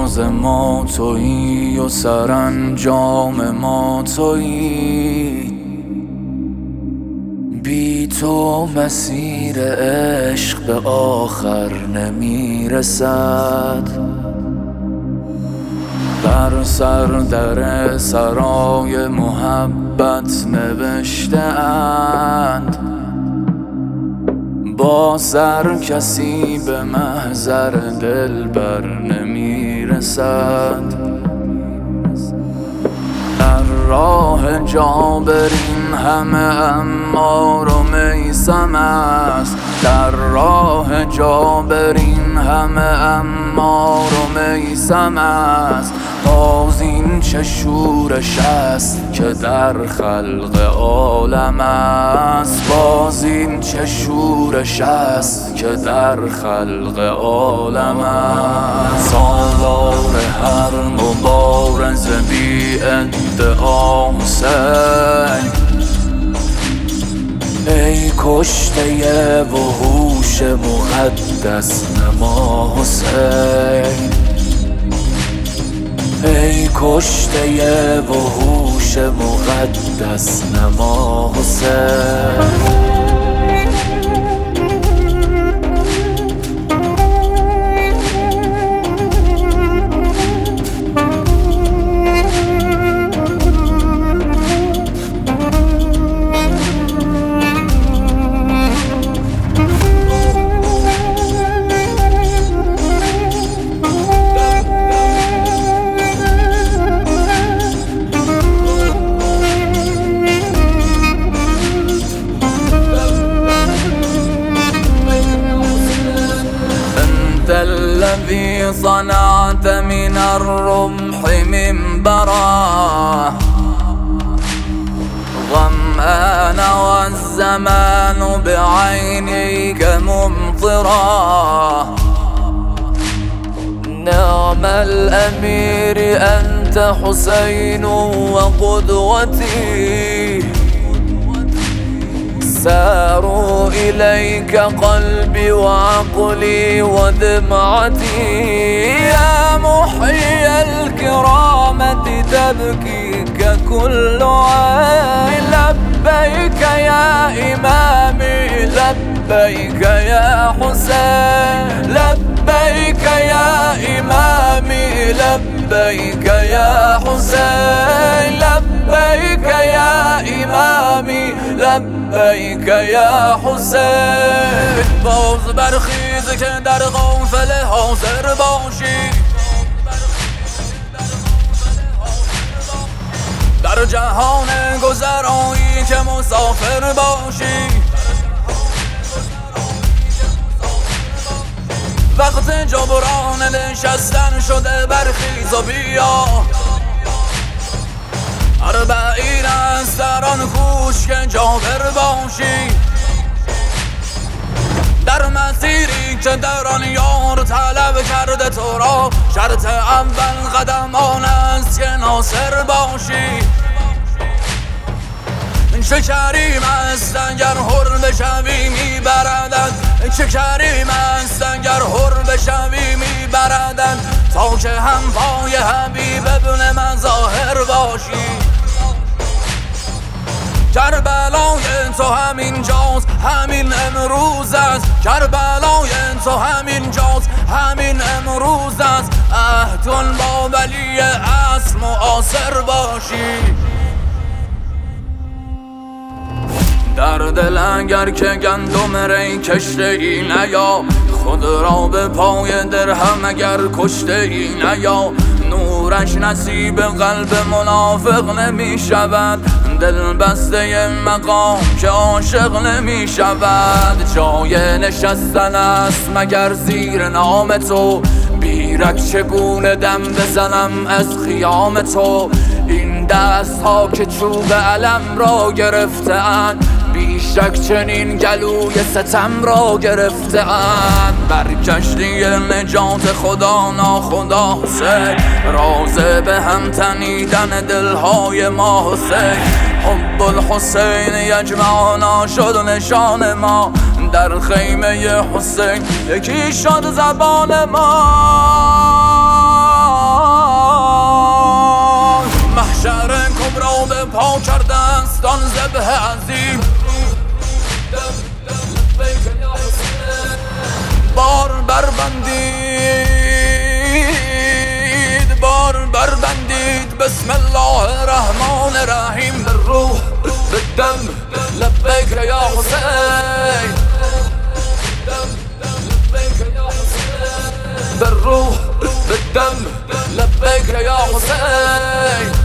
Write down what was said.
راز ما تویی و سرانجام ما تویی. بی تو مسیر عشق به آخر نمیرسد. بر سر در سرای محبت نوشته اند، با سر کسی به محضر دلبر نمیرسد. در راه جابرین همه عمار و میثم است. در راه جابرین همه عمار و میثم است. باز این چه شورش است که در خلق عالم است. باز این چه شورش است که در خلق عالم است. سالار هر مبارز بی ادعا حسین، ای کشته وحوش مقدس نما حسین. ای کشته وحوش مقدس نما حسین. الذي صنعت من الرمح منبرا، ظمآن والزمان بعينيك ممطرا. نعم الأمير أنت حسين وقدوتي، ساروا إليك قلبي وعقلي ودمعتي. يا محيي الكرامة تبكيك كل عين. لبيك يا إمامي لبيك يا حسين. لبيك يا إمامي لبيك يا حسين. لبيك يا إمامي لبیک یا حسین. باز برخیز که در قافله حاضر باشی، در جهان گذرایی که مسافر باشی. وقت جبران نشستن شده، برخیز و بیا. اربعین است در آن کوش که جابر باشی، در مسیری که در آن یار طلب کرده تو را. شرط اول قدم آن است که ناصر باشی. چه کریم است اگر حر بشوی میبردد. چه کریم است اگر حر بشوی میبردد. تا که هم پای حبیب ابن مظاهر باشی. کربلای تو همین جاست همین امروز است. کربلای تو همین جاست همین امروز است. عهدون با ولی اصل معاصر باشی. در دل اگر که گندم ری کشته ای نیا، خود را به پای درهم اگر کشته ای نیا. نورش نصیب قلب منافق نمی شود، دل بسته مقام که عاشق نمی شود. جای نشستن است مگر زیر نام تو، بیرک چگونه دم بزنم از خیام تو. این دست ها که چوب علم را گرفته‌اند، بیشک چنین گلوی ستم را گرفته‌اند. بر کشتی نجات خدا ناخدا حسین، راز به هم تنیدن دلهای ما حسین. حب الحسین یجمعنا شد نشان ما، در خیمه حسین یکی شد زبان ما. تا کردستان ذبح عظیم بار بربندید بسم الله الرحمن الرحیم بالروح بالدم لبیک یا حسین بالروح بالدم لبیک یا حسین